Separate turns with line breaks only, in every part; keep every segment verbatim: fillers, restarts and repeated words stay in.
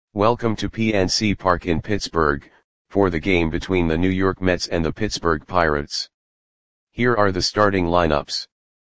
Welcome to P N C Park in Pittsburgh, for the game between the New York Mets and the Pittsburgh Pirates. Here are the starting lineups.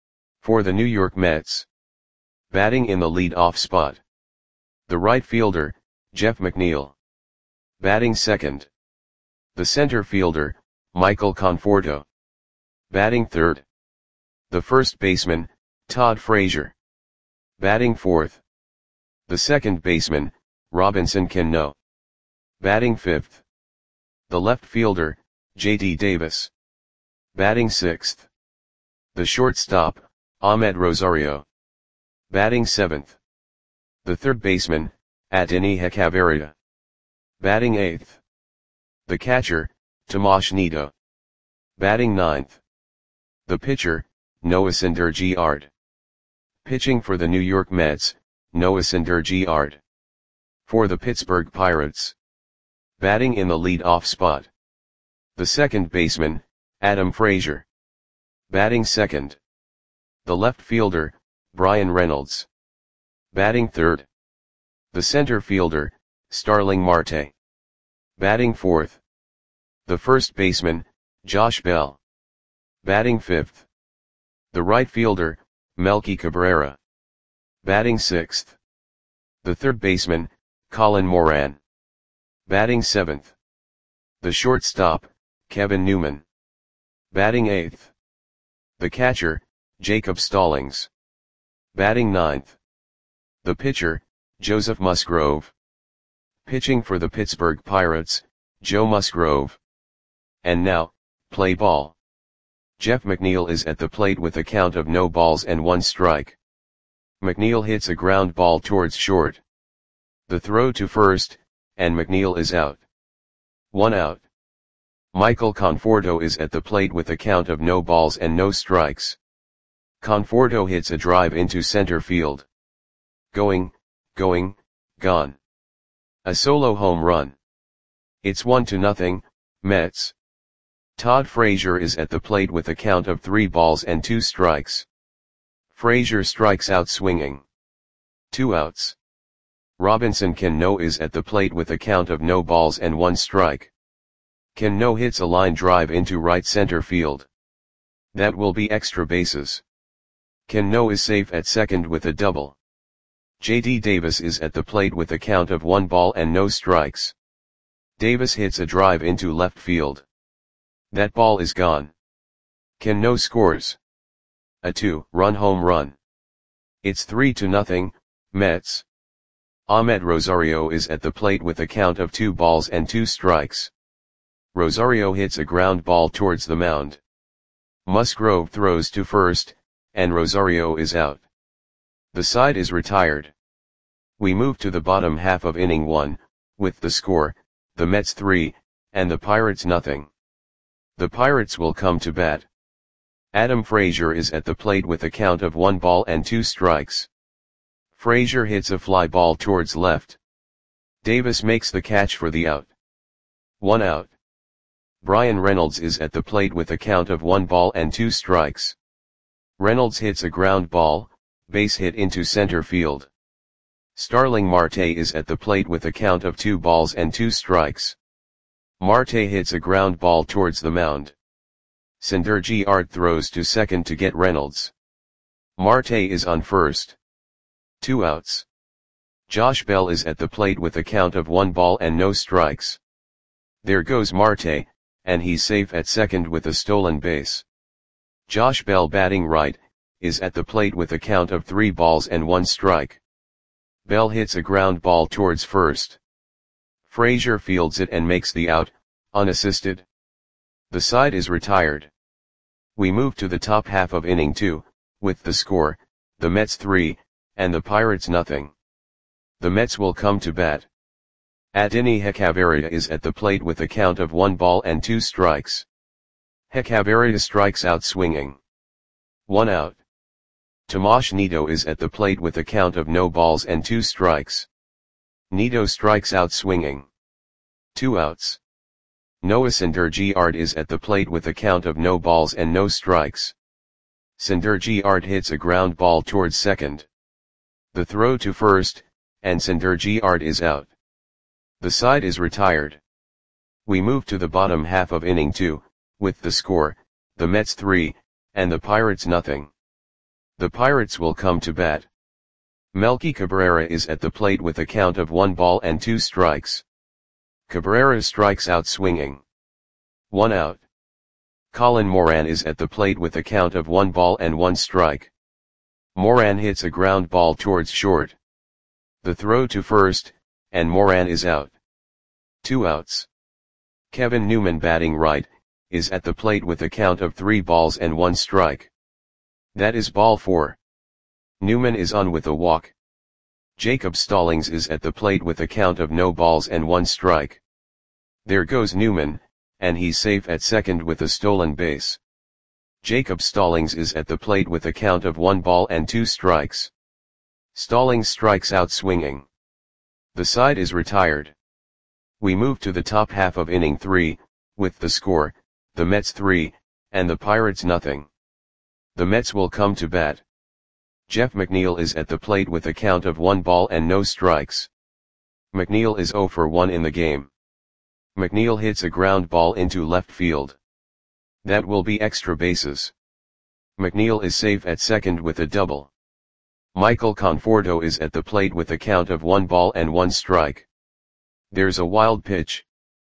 For the New York Mets. Batting in the lead-off spot. The right fielder, Jeff McNeil. Batting second. The center fielder, Michael Conforto. Batting third. The first baseman, Todd Frazier. Batting fourth. The second baseman, Robinson Cano. Batting fifth. The left fielder, J D Davis. Batting sixth. The shortstop, Amed Rosario. Batting seventh. The third baseman, Adeiny Hechavarria. Batting eighth. The catcher, Tomas Nido. Batting ninth. The pitcher, Noah Syndergaard. Pitching for the New York Mets, Noah Syndergaard. For the Pittsburgh Pirates. Batting in the lead-off spot. The second baseman, Adam Frazier. Batting second. The left fielder, Bryan Reynolds. Batting third. The center fielder, Starling Marte. Batting fourth. The first baseman, Josh Bell. Batting fifth. The right fielder, Melky Cabrera. Batting sixth. The third baseman, Colin Moran. Batting seventh. The shortstop, Kevin Newman. Batting eighth. The catcher, Jacob Stallings. Batting ninth. The pitcher, Joseph Musgrove. Pitching for the Pittsburgh Pirates, Joe Musgrove. And now, play ball. Jeff McNeil is at the plate with a count of no balls and one strike. McNeil hits a ground ball towards short. The throw to first, and McNeil is out. One out. Michael Conforto is at the plate with a count of no balls and no strikes. Conforto hits a drive into center field. Going, going, gone. A solo home run. It's one to nothing, Mets. Todd Frazier is at the plate with a count of three balls and two strikes. Frazier strikes out swinging. Two outs. Robinson Cano is at the plate with a count of no balls and one strike. Cano hits a line drive into right center field. That will be extra bases. Cano is safe at second with a double. J D Davis is at the plate with a count of one ball and no strikes. Davis hits a drive into left field. That ball is gone. Cano scores a two-run home run. It's three to nothing, Mets. Amed Rosario is at the plate with a count of two balls and two strikes. Rosario hits a ground ball towards the mound. Musgrove throws to first, and Rosario is out. The side is retired. We move to the bottom half of inning one, with the score, the Mets three, and the Pirates nothing. The Pirates will come to bat. Adam Frazier is at the plate with a count of one ball and two strikes. Frazier hits a fly ball towards left. Davis makes the catch for the out. One out. Bryan Reynolds is at the plate with a count of one ball and two strikes. Reynolds hits a ground ball, base hit into center field. Starling Marte is at the plate with a count of two balls and two strikes. Marte hits a ground ball towards the mound. Syndergaard throws to second to get Reynolds. Marte is on first. Two outs. Josh Bell is at the plate with a count of one ball and no strikes. There goes Marte, and he's safe at second with a stolen base. Josh Bell, batting right, is at the plate with a count of three balls and one strike. Bell hits a ground ball towards first. Frazier fields it and makes the out, unassisted. The side is retired. We move to the top half of inning two, with the score, the Mets three, and the Pirates nothing. The Mets will come to bat. Adeiny Hechavarria is at the plate with a count of one ball and two strikes. Hechavarria strikes out swinging. One out. Tomas Nido is at the plate with a count of no balls and two strikes. Nido strikes out swinging. Two outs. Noah Syndergaard is at the plate with a count of no balls and no strikes. Syndergaard hits a ground ball towards second. The throw to first, and Syndergaard is out. The side is retired. We move to the bottom half of inning two, with the score, the Mets three, and the Pirates nothing. The Pirates will come to bat. Melky Cabrera is at the plate with a count of one ball and two strikes. Cabrera strikes out swinging. One out. Colin Moran is at the plate with a count of one ball and one strike. Moran hits a ground ball towards short. The throw to first, and Moran is out. Two outs. Kevin Newman, batting right, is at the plate with a count of three balls and one strike. That is ball four. Newman is on with a walk. Jacob Stallings is at the plate with a count of no balls and one strike. There goes Newman, and he's safe at second with a stolen base. Jacob Stallings is at the plate with a count of one ball and two strikes. Stallings strikes out swinging. The side is retired. We move to the top half of inning three, with the score, the Mets three, and the Pirates nothing. The Mets will come to bat. Jeff McNeil is at the plate with a count of one ball and no strikes. McNeil is oh for one in the game. McNeil hits a ground ball into left field. That will be extra bases. McNeil is safe at second with a double. Michael Conforto is at the plate with a count of one ball and one strike. There's a wild pitch.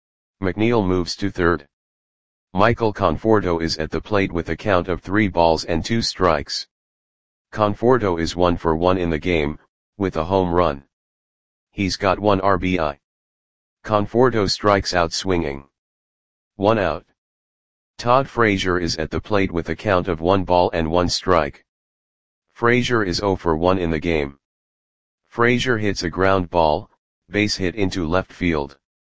McNeil moves to third. Michael Conforto is at the plate with a count of three balls and two strikes. Conforto is one for one in the game, with a home run. He's got one R B I. Conforto strikes out swinging. One out. Todd Frazier is at the plate with a count of one ball and one strike. Frazier is oh for one in the game. Frazier hits a ground ball, base hit into left field.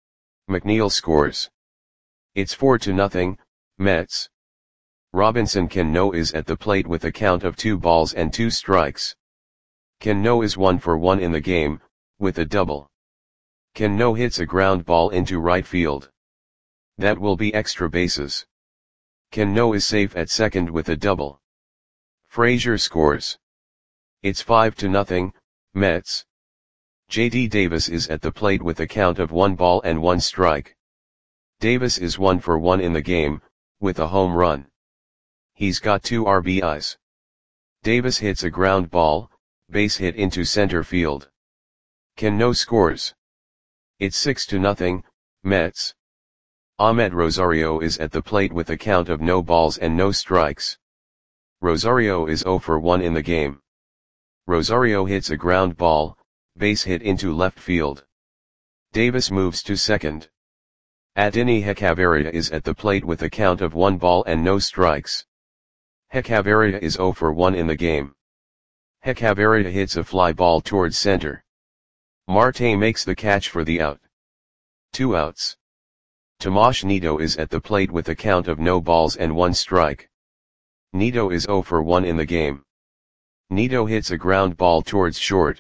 McNeil scores. It's four to nothing, Mets. Robinson Cano is at the plate with a count of two balls and two strikes. Cano is one for one in the game, with a double. Cano hits a ground ball into right field. That will be extra bases. Cano is safe at second with a double. Frazier scores. It's five to nothing, Mets. J D Davis is at the plate with a count of one ball and one strike. Davis is one for one in the game, with a home run. He's got two R B Is. Davis hits a ground ball, base hit into center field. Cano scores. It's six to nothing, Mets. Ahmed Rosario is at the plate with a count of no balls and no strikes. Rosario is oh for one in the game. Rosario hits a ground ball, base hit into left field. Davis moves to second. Adeiny Hechavarria is at the plate with a count of one ball and no strikes. Hechavarria is oh for one in the game. Hechavarria hits a fly ball towards center. Marte makes the catch for the out. Two outs. Tomas Nido is at the plate with a count of no balls and one strike. Nido is oh for one in the game. Nido hits a ground ball towards short.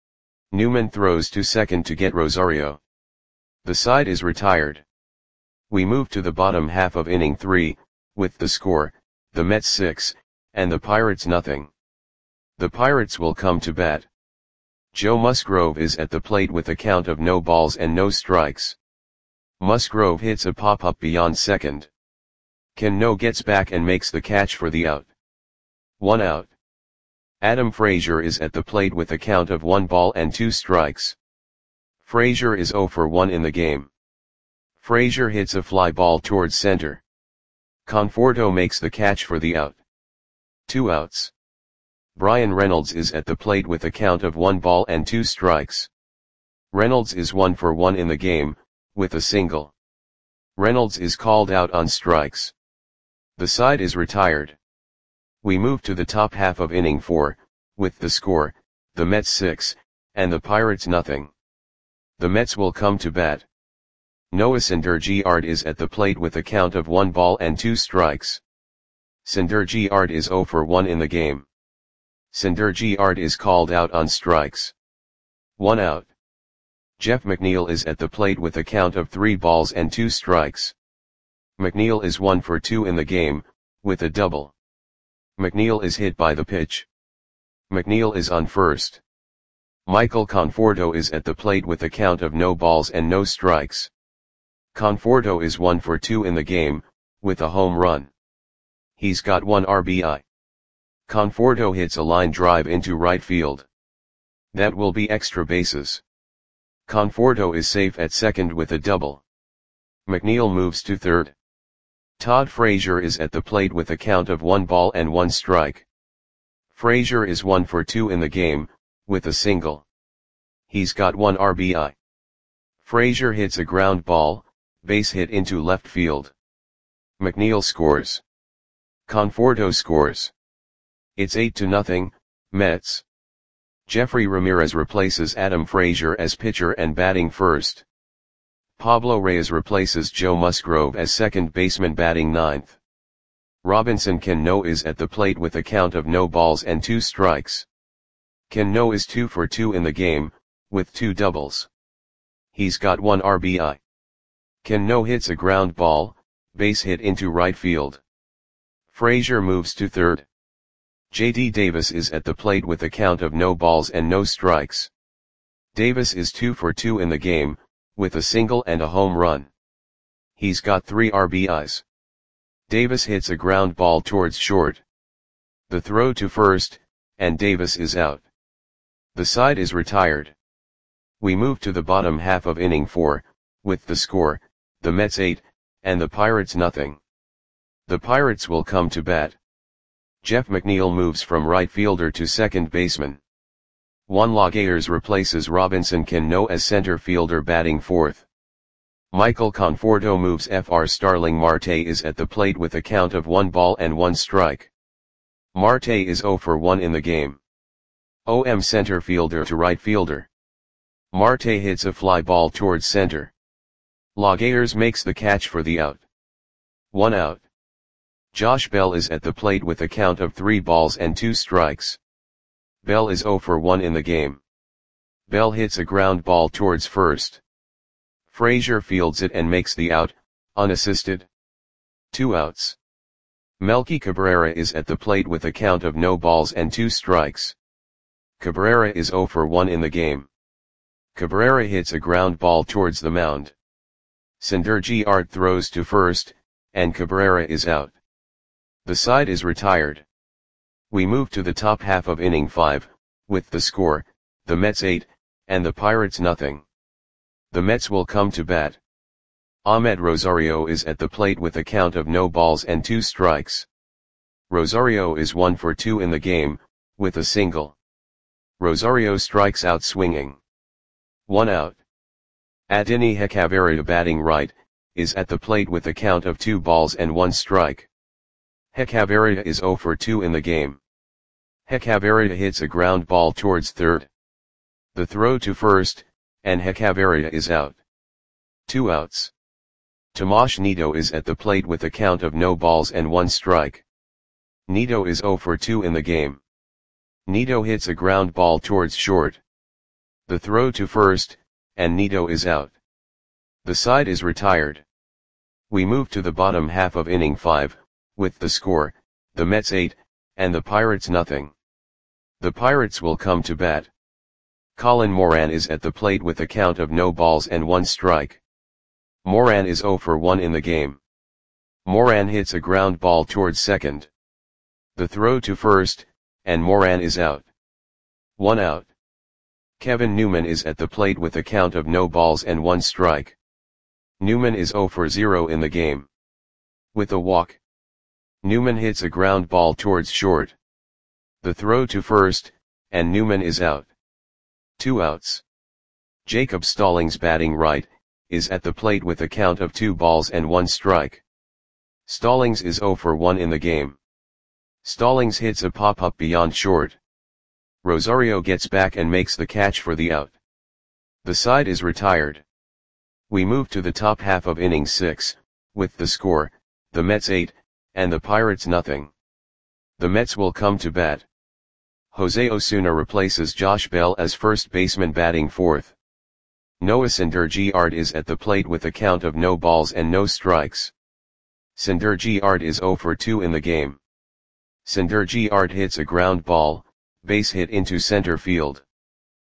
Newman throws to second to get Rosario. The side is retired. We move to the bottom half of inning three, with the score, the Mets six, and the Pirates nothing. The Pirates will come to bat. Joe Musgrove is at the plate with a count of no balls and no strikes. Musgrove hits a pop-up beyond second. Cano gets back and makes the catch for the out. One out. Adam Frazier is at the plate with a count of one ball and two strikes. Frazier is oh for one in the game. Frazier hits a fly ball towards center. Conforto makes the catch for the out. Two outs. Bryan Reynolds is at the plate with a count of one ball and two strikes. Reynolds is one for one in the game, with a single. Reynolds is called out on strikes. The side is retired. We move to the top half of inning four, with the score, the Mets six, and the Pirates nothing. The Mets will come to bat. Noah Syndergaard is at the plate with a count of one ball and two strikes. Syndergaard is oh for one in the game. Syndergaard is called out on strikes. One out. Jeff McNeil is at the plate with a count of three balls and two strikes. McNeil is one for two in the game, with a double. McNeil is hit by the pitch. McNeil is on first. Michael Conforto is at the plate with a count of no balls and no strikes. Conforto is one for two in the game, with a home run. He's got one R B I. Conforto hits a line drive into right field. That will be extra bases. Conforto is safe at second with a double. McNeil moves to third. Todd Frazier is at the plate with a count of one ball and one strike. Frazier is one for two in the game, with a single. He's got one R B I. Frazier hits a ground ball, base hit into left field. McNeil scores. Conforto scores. It's eight to nothing, Mets. Jeffrey Ramirez replaces Adam Frazier as pitcher and batting first. Pablo Reyes replaces Joe Musgrove as second baseman batting ninth. Robinson Cano is at the plate with a count of no balls and two strikes. Cano is two for two in the game, with two doubles. He's got one R B I. Cano hits a ground ball, base hit into right field. Frazier moves to third. J D Davis is at the plate with a count of no balls and no strikes. Davis is two for two in the game, with a single and a home run. He's got three R B Is. Davis hits a ground ball towards short. The throw to first, and Davis is out. The side is retired. We move to the bottom half of inning four, with the score, the Mets eight, and the Pirates nothing. The Pirates will come to bat. Jeff McNeil moves from right fielder to second baseman. Juan Lagares replaces Robinson Cano as center fielder batting fourth. Michael Conforto moves F R Starling Marte is at the plate with a count of one ball and one strike. Marte is zero for one in the game. O M center fielder to right fielder. Marte hits a fly ball towards center. Lagares makes the catch for the out. One out. Josh Bell is at the plate with a count of three balls and two strikes. Bell is zero for one in the game. Bell hits a ground ball towards first. Frazier fields it and makes the out, unassisted. Two outs. Melky Cabrera is at the plate with a count of no balls and two strikes. Cabrera is zero for one in the game. Cabrera hits a ground ball towards the mound. Sanderji Art throws to first, and Cabrera is out. The side is retired. We move to the top half of inning five, with the score, the Mets eight, and the Pirates nothing. The Mets will come to bat. Ahmed Rosario is at the plate with a count of no balls and two strikes. Rosario is one for two in the game, with a single. Rosario strikes out swinging. One out. Adini Hechavarria batting right, is at the plate with a count of two balls and one strike. Hechavarria is zero for two in the game. Hechavarria hits a ground ball towards third. The throw to first, and Hechavarria is out. Two outs. Tomas Nido is at the plate with a count of no balls and one strike. Nido is zero for two in the game. Nido hits a ground ball towards short. The throw to first, and Nido is out. The side is retired. We move to the bottom half of inning five, with the score, the Mets eight, and the Pirates nothing. The Pirates will come to bat. Colin Moran is at the plate with a count of no balls and one strike. Moran is zero for one in the game. Moran hits a ground ball towards second. The throw to first, and Moran is out. One out. Kevin Newman is at the plate with a count of no balls and one strike. Newman is zero for zero in the game. With a walk. Newman hits a ground ball towards short. The throw to first, and Newman is out. Two outs. Jacob Stallings batting right, is at the plate with a count of two balls and one strike. Stallings is zero for one in the game. Stallings hits a pop-up beyond short. Rosario gets back and makes the catch for the out. The side is retired. We move to the top half of inning six, with the score, the Mets eight, and the Pirates nothing. The Mets will come to bat. Jose Osuna replaces Josh Bell as first baseman batting fourth. Noah Syndergaard Art is at the plate with a count of no balls and no strikes. Syndergaard Art is zero for two in the game. Syndergaard Art hits a ground ball, base hit into center field.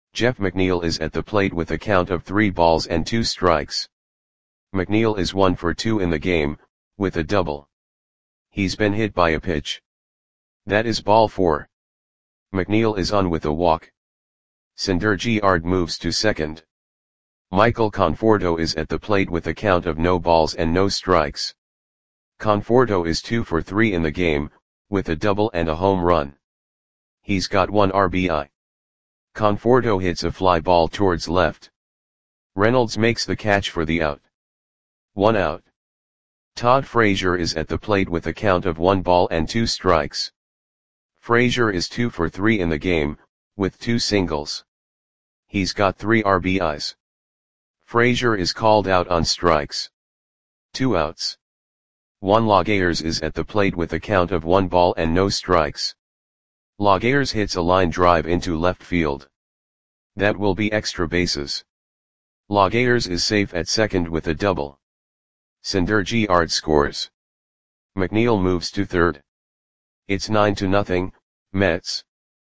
Jeff McNeil is at the plate with a count of three balls and two strikes. McNeil is one for two in the game, with a double. He's been hit by a pitch. That is ball four. McNeil is on with a walk. Sender Giard moves to second. Michael Conforto is at the plate with a count of no balls and no strikes. Conforto is two for three in the game, with a double and a home run. He's got one R B I. Conforto hits a fly ball towards left. Reynolds makes the catch for the out. One out. Todd Frazier is at the plate with a count of one ball and two strikes. Frazier is two for three in the game, with two singles. He's got three R B Is. Frazier is called out on strikes. Two outs. Juan Laguerre is at the plate with a count of one ball and no strikes. Laguerre hits a line drive into left field. That will be extra bases. Laguerre is safe at second with a double. Sender Giard scores. McNeil moves to third. It's nine to nothing, Mets.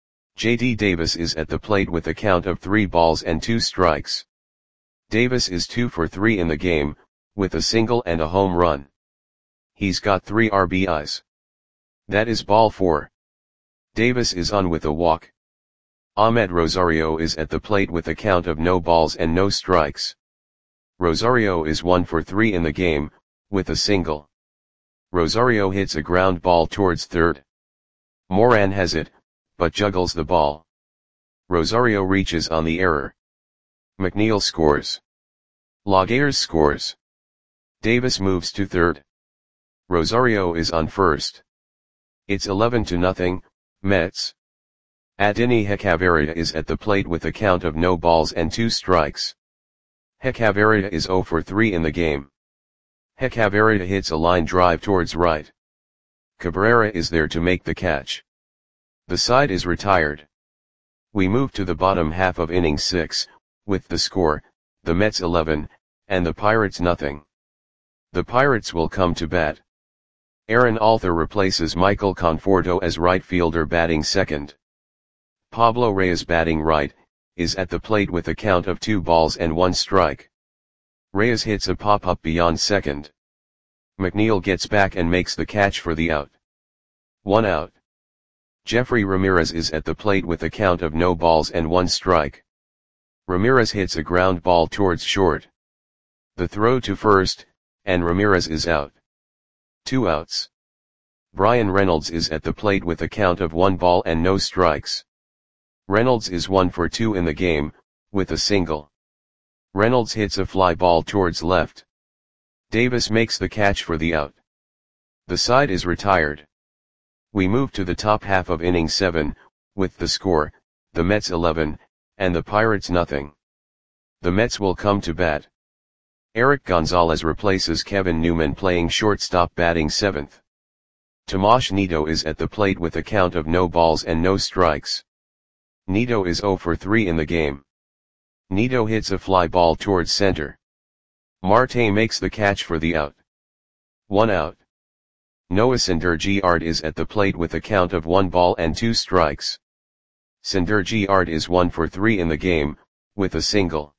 J D Davis is at the plate with a count of three balls and two strikes. Davis is two for three in the game, with a single and a home run. He's got three R B Is. That is ball four. Davis is on with a walk. Ahmed Rosario is at the plate with a count of no balls and no strikes. Rosario is one for three in the game, with a single. Rosario hits a ground ball towards third. Moran has it, but juggles the ball. Rosario reaches on the error. McNeil scores. Laguerre scores. Davis moves to third. Rosario is on first. It's eleven to nothing, Mets. Adeiny Hechavarria is at the plate with a count of no balls and two strikes. Hechavarria is zero for three in the game. Hechavarria hits a line drive towards right. Cabrera is there to make the catch. The side is retired. We move to the bottom half of inning six, with the score, the Mets eleven, and the Pirates nothing. The Pirates will come to bat. Aaron Alther replaces Michael Conforto as right fielder batting second. Pablo Reyes batting right, is at the plate with a count of two balls and one strike. Reyes hits a pop-up beyond second. McNeil gets back and makes the catch for the out. One out. Jeffrey Ramirez is at the plate with a count of no balls and one strike. Ramirez hits a ground ball towards short. The throw to first, and Ramirez is out. Two outs. Bryan Reynolds is at the plate with a count of one ball and no strikes. Reynolds is one for two in the game, with a single. Reynolds hits a fly ball towards left. Davis makes the catch for the out. The side is retired. We move to the top half of inning seven, with the score, the Mets eleven, and the Pirates nothing. The Mets will come to bat. Eric Gonzalez replaces Kevin Newman playing shortstop batting seventh. Tomas Nido is at the plate with a count of no balls and no strikes. Nido is zero for three in the game. Nido hits a fly ball towards center. Marte makes the catch for the out. One out. Noah Syndergaard is at the plate with a count of one ball and two strikes. Syndergaard is one for three in the game, with a single.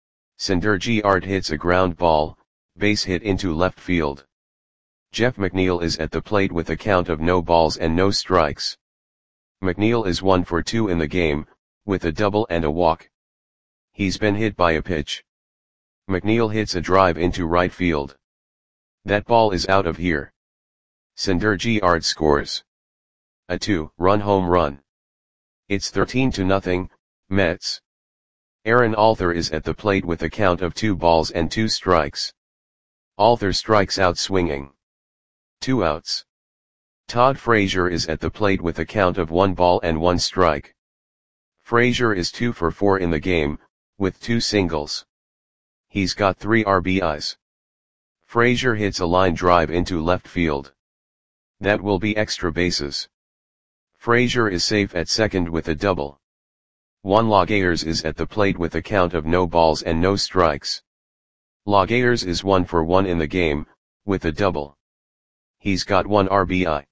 Syndergaard hits a ground ball, base hit into left field. Jeff McNeil is at the plate with a count of no balls and no strikes. McNeil is one for two in the game, with a double and a walk. He's been hit by a pitch. McNeil hits a drive into right field. That ball is out of here. Syndergaard scores. A two-run home run. It's thirteen to nothing, Mets. Aaron Alther is at the plate with a count of two balls and two strikes. Alther strikes out swinging. Two outs. Todd Frazier is at the plate with a count of one ball and one strike. Frazier is two for four in the game, with two singles. He's got three R B Is. Frazier hits a line drive into left field. That will be extra bases. Frazier is safe at second with a double. Juan Laguerre is at the plate with a count of no balls and no strikes. Laguerre is one for one in the game, with a double. He's got one R B I.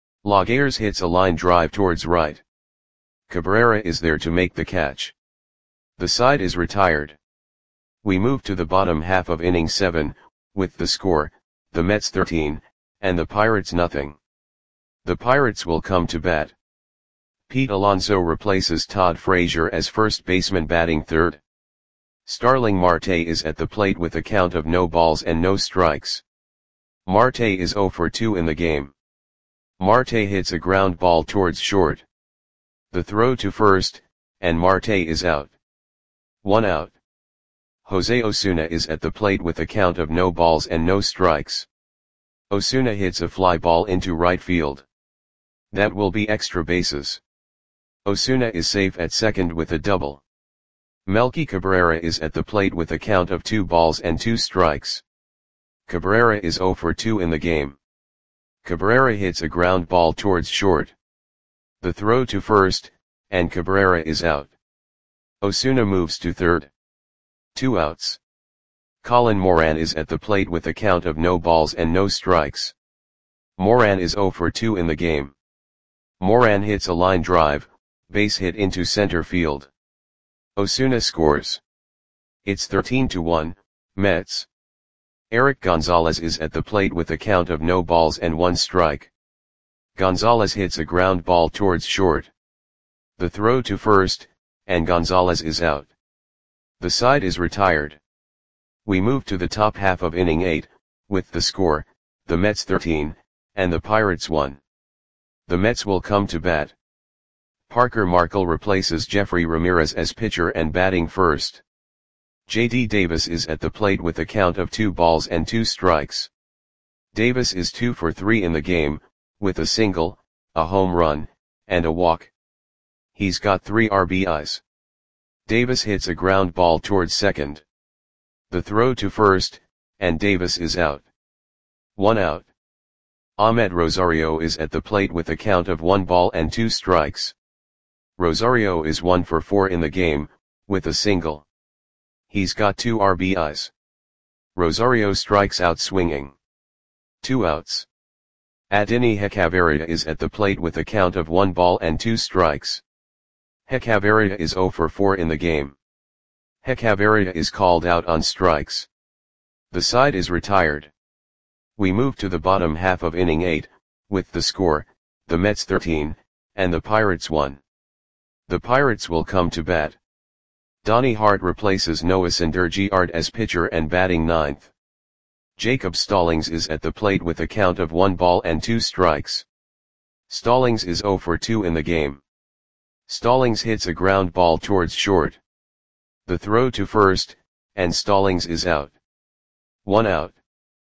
Laguerre hits a line drive towards right. Cabrera is there to make the catch. The side is retired. We move to the bottom half of inning seven, with the score, the Mets thirteen, and the Pirates nothing. The Pirates will come to bat. Pete Alonso replaces Todd Frazier as first baseman batting third. Starling Marte is at the plate with a count of no balls and no strikes. Marte is zero for two in the game. Marte hits a ground ball towards short. The throw to first, and Marte is out. One out. Jose Osuna is at the plate with a count of no balls and no strikes. Osuna hits a fly ball into right field. That will be extra bases. Osuna is safe at second with a double. Melky Cabrera is at the plate with a count of two balls and two strikes. Cabrera is zero for two in the game. Cabrera hits a ground ball towards short. The throw to first, and Cabrera is out. Osuna moves to third. Two outs. Colin Moran is at the plate with a count of no balls and no strikes. Moran is zero for two in the game. Moran hits a line drive, base hit into center field. Osuna scores. It's thirteen to one, Mets. Eric Gonzalez is at the plate with a count of no balls and one strike. Gonzalez hits a ground ball towards short. The throw to first, and Gonzalez is out. The side is retired. We move to the top half of inning eight, with the score, the Mets thirteen, and the Pirates one. The Mets will come to bat. Parker Markle replaces Jeffrey Ramirez as pitcher and batting first. J D Davis is at the plate with a count of two balls and two strikes. Davis is two for three in the game, with a single, a home run, and a walk. He's got three R B Is. Davis hits a ground ball towards second. The throw to first, and Davis is out. One out. Ahmed Rosario is at the plate with a count of one ball and two strikes. Rosario is one for four in the game, with a single. He's got two R B Is. Rosario strikes out swinging. Two outs. Adeiny Hechavarria is at the plate with a count of one ball and two strikes. Hechavarria is zero for four in the game. Hechavarria is called out on strikes. The side is retired. We move to the bottom half of inning eight, with the score, the Mets thirteen, and the Pirates one. The Pirates will come to bat. Donnie Hart replaces Noah Syndergaard as pitcher and batting ninth. Jacob Stallings is at the plate with a count of one ball and two strikes. Stallings is zero for two in the game. Stallings hits a ground ball towards short. The throw to first, and Stallings is out. One out.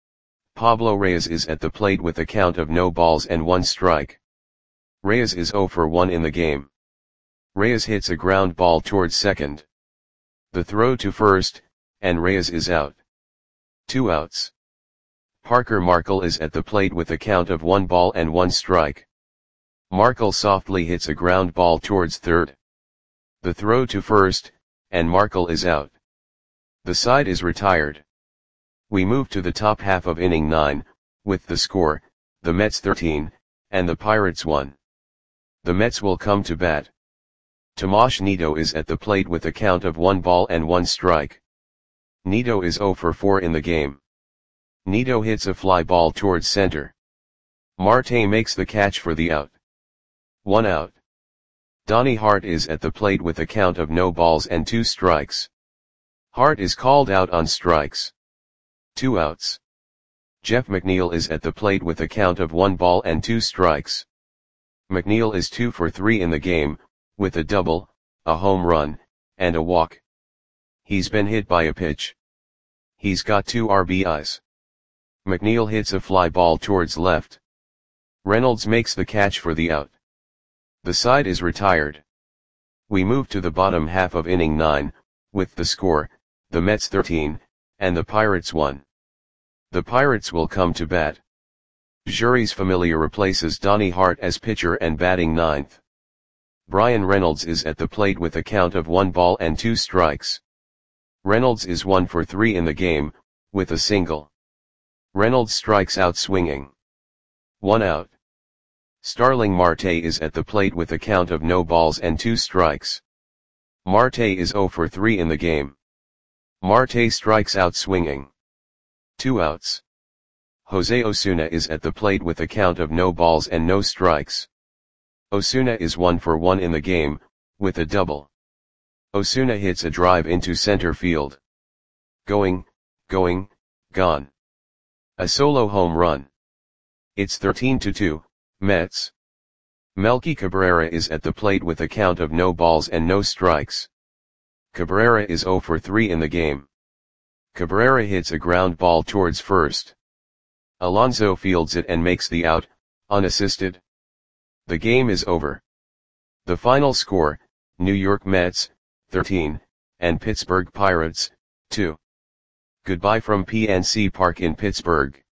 Pablo Reyes is at the plate with a count of no balls and one strike. Reyes is zero for one in the game. Reyes hits a ground ball towards second. The throw to first, and Reyes is out. Two outs. Parker Markle is at the plate with a count of one ball and one strike. Markle softly hits a ground ball towards third. The throw to first, and Markle is out. The side is retired. We move to the top half of inning nine, with the score, the Mets thirteen, and the Pirates one. The Mets will come to bat. Tomas Nido is at the plate with a count of one ball and one strike. Nido is zero for four in the game. Nido hits a fly ball towards center. Marte makes the catch for the out. One out. Donnie Hart is at the plate with a count of no balls and two strikes. Hart is called out on strikes. Two outs. Jeff McNeil is at the plate with a count of one ball and two strikes. McNeil is two for three in the game, with a double, a home run, and a walk. He's been hit by a pitch. He's got two R B Is. McNeil hits a fly ball towards left. Reynolds makes the catch for the out. The side is retired. We move to the bottom half of inning nine, with the score, the Mets thirteen, and the Pirates one. The Pirates will come to bat. Jeurys Familia replaces Donnie Hart as pitcher and batting ninth. Brian Reynolds is at the plate with a count of one ball and two strikes. Reynolds is one for three in the game, with a single. Reynolds strikes out swinging. One out. Starling Marte is at the plate with a count of no balls and two strikes. Marte is zero for three in the game. Marte strikes out swinging. Two outs. Jose Osuna is at the plate with a count of no balls and no strikes. Osuna is one for one in the game, with a double. Osuna hits a drive into center field. Going, going, gone. A solo home run. It's thirteen to two, Mets. Melky Cabrera is at the plate with a count of no balls and no strikes. Cabrera is zero for three in the game. Cabrera hits a ground ball towards first. Alonso fields it and makes the out, unassisted. The game is over. The final score, New York Mets, thirteen, and Pittsburgh Pirates, two. Goodbye from P N C Park in Pittsburgh.